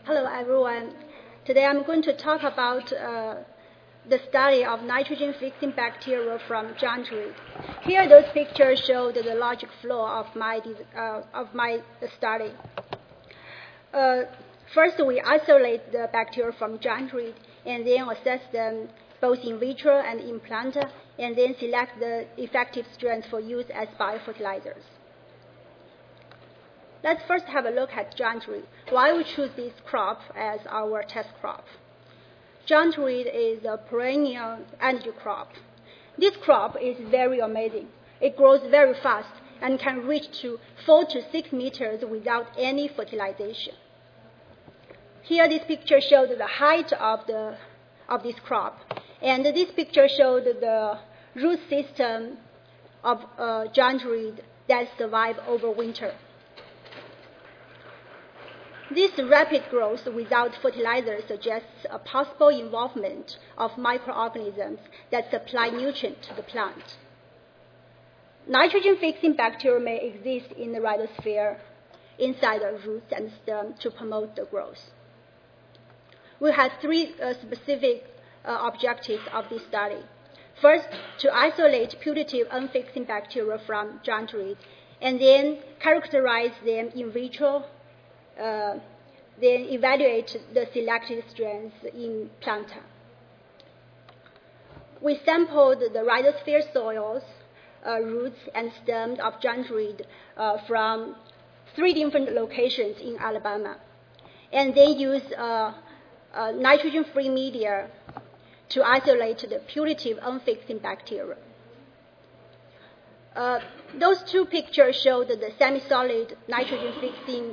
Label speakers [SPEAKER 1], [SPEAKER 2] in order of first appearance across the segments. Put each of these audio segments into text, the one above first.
[SPEAKER 1] Hello, everyone. Today I'm going to talk about the study of nitrogen-fixing bacteria from giant reed. Here, those pictures show the logic flow of my study. First, we isolate the bacteria from giant reed and then assess them both in vitro and in planta, and then select the effective strains for use as biofertilizers. Let's first have a look at giant reed. Why we choose this crop as our test crop? Giant reed is a perennial energy crop. This crop is very amazing. It grows very fast and can reach to 4 to 6 meters without any fertilization. Here, this picture shows the height of this crop, and this picture shows the root system of giant reed that survive over winter. This rapid growth without fertilizer suggests a possible involvement of microorganisms that supply nutrients to the plant. Nitrogen-fixing bacteria may exist in the rhizosphere inside the roots and stem to promote the growth. We have three specific objectives of this study. First, to isolate putative unfixing bacteria from giant reed, and then characterize them in vitro, then evaluate the selected strains in planta. We sampled the rhizosphere soils, roots, and stems of giant reed from 3 different locations in Alabama, and then used nitrogen-free media to isolate the putative unfixing bacteria. Those two pictures showed the semi-solid nitrogen-fixing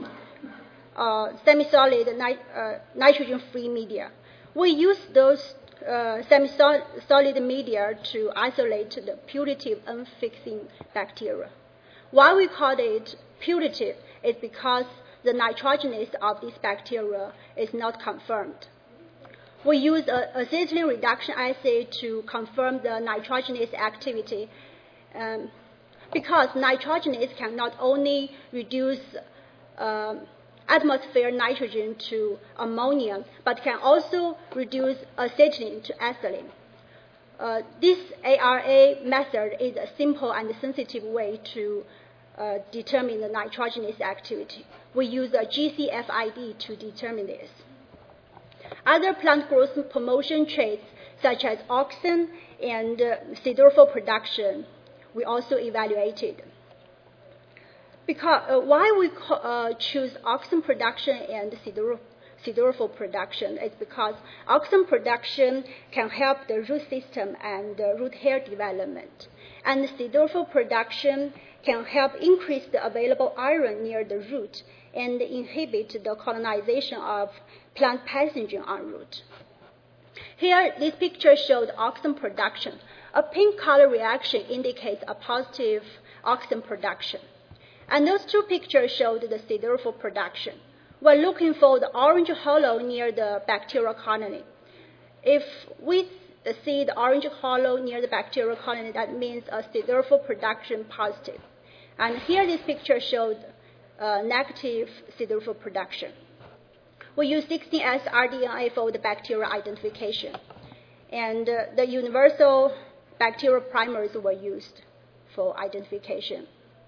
[SPEAKER 1] nitrogen-free media. We use those semi-solid media to isolate the putative unfixing bacteria. Why we call it putative is because the nitrogenase of this bacteria is not confirmed. We use acetylene reduction assay to confirm the nitrogenase activity because nitrogenase can not only reduce atmospheric nitrogen to ammonia, but can also reduce acetylene to ethylene. This ARA method is a simple and sensitive way to determine the nitrogenase activity. We use a GCFID to determine this. Other plant growth promotion traits, such as auxin and siderophore production, we also evaluated. Because why we choose auxin production and siderophore production is because auxin production can help the root system and root hair development, and siderophore production can help increase the available iron near the root and inhibit the colonization of plant pathogen en route. Here, this picture showed auxin production. A pink color reaction indicates a positive auxin production. And those two pictures showed the siderophore production. We're looking for the orange hollow near the bacterial colony. If we see the orange hollow near the bacterial colony, that means a siderophore production positive. And here this picture showed negative siderophore production. We use 16S rDNA for the bacterial identification. And the universal bacterial primers were used for identification.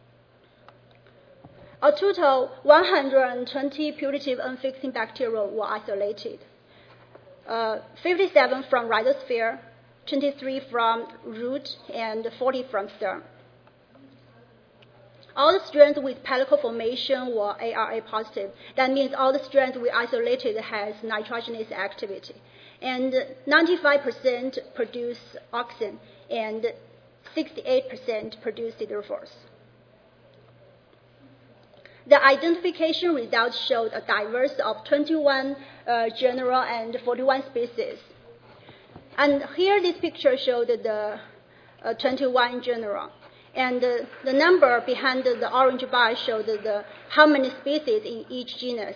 [SPEAKER 1] A total 120 putative unfixing bacteria were isolated. 57 from rhizosphere, 23 from root, and 40 from stem. All the strains with pellicle formation were ARA positive. That means all the strains we isolated has nitrogenase activity. And 95% produce auxin, and 68% produce siderophores. The identification results showed a diverse of 21 genera and 41 species. And here this picture showed the 21 genera. And the number behind the orange bar showed how many species in each genus.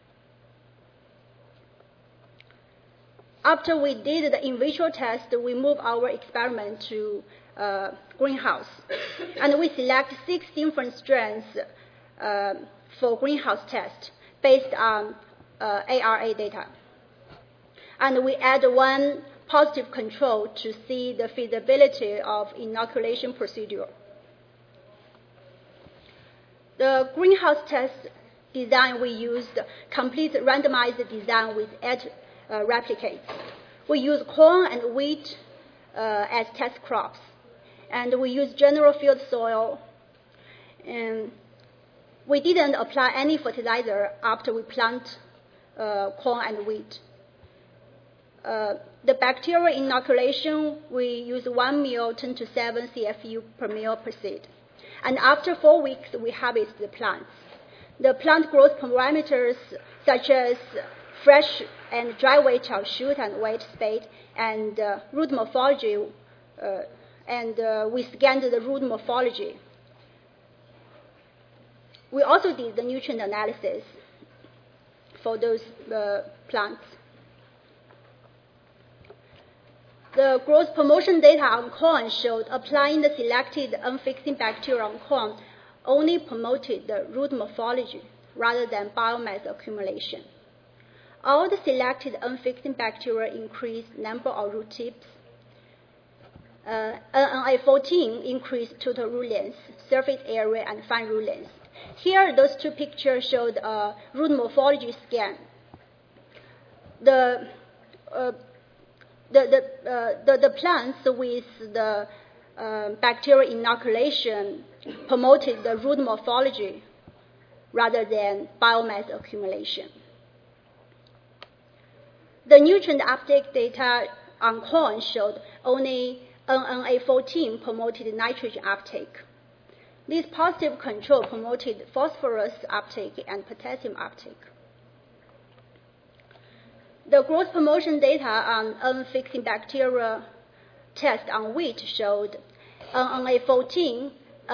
[SPEAKER 1] After we did the in vitro test, we moved our experiment to greenhouse. And we select 6 different strains for greenhouse test based on ARA data. And we add one positive control to see the feasibility of inoculation procedure. The greenhouse test design, we used complete randomized design with 8 replicates. We use corn and wheat as test crops, and we use general field soil. And we didn't apply any fertilizer after we plant corn and wheat. The bacterial inoculation, we use 1 ml 10 to 7 CFU per ml per seed. And after 4 weeks, we harvest the plants. The plant growth parameters, such as fresh and dry weight of shoot and weight spade, and root morphology, we scanned the root morphology. We also did the nutrient analysis for those plants. The growth promotion data on corn showed applying the selected unfixing bacteria on corn only promoted the root morphology rather than biomass accumulation. All the selected unfixing bacteria increased number of root tips. NNA14 increased total root length, surface area, and fine root length. Here, those 2 pictures showed a root morphology scan. The plants with the bacterial inoculation promoted the root morphology rather than biomass accumulation. The nutrient uptake data on corn showed only NNA14 promoted nitrogen uptake. This positive control promoted phosphorus uptake and potassium uptake. The growth promotion data on unfixing bacteria test on wheat showed NNA14,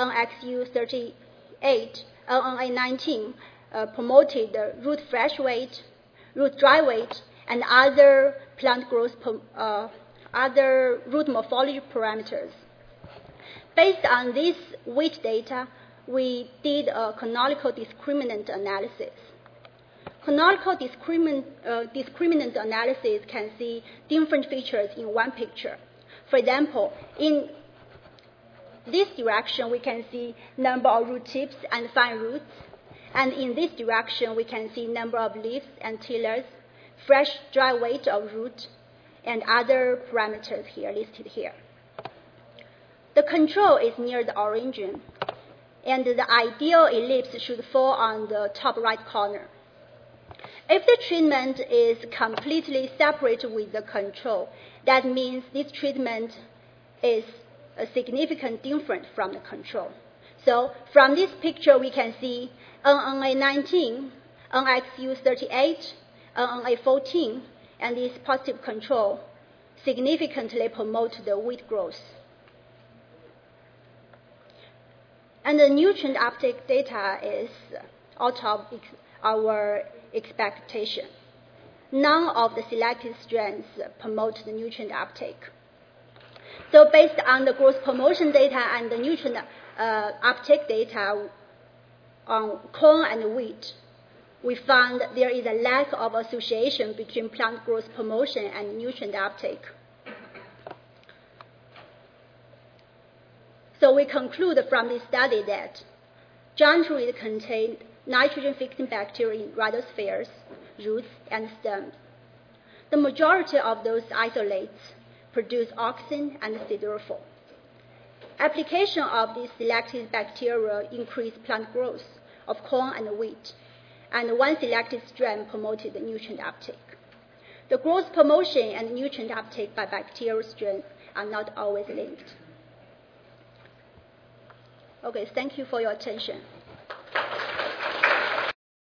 [SPEAKER 1] NXU38, NNA19 promoted the root fresh weight, root dry weight, and other plant growth, other root morphology parameters. Based on this wheat data, we did a canonical discriminant analysis. Canonical discriminant analysis can see different features in one picture. For example, in this direction, we can see number of root tips and fine roots. And in this direction, we can see number of leaves and tillers, fresh dry weight of root, and other parameters here listed here. The control is near the origin, and the ideal ellipse should fall on the top right corner. If the treatment is completely separate with the control, that means this treatment is a significant difference from the control. So from this picture, we can see NNA19, NXU38, NNA14, and this positive control significantly promote the wheat growth. And the nutrient uptake data is out of our expectation. None of the selected strains promote the nutrient uptake. So based on the growth promotion data and the nutrient uptake data on corn and wheat, we found there is a lack of association between plant growth promotion and nutrient uptake. So we conclude from this study that giant weed contained nitrogen-fixing bacteria in rhizospheres, roots, and stems. The majority of those isolates produce auxin and siderophore. Application of these selected bacteria increased plant growth of corn and wheat, and one selected strain promoted the nutrient uptake. The growth promotion and nutrient uptake by bacterial strains are not always linked. Okay, thank you for your attention.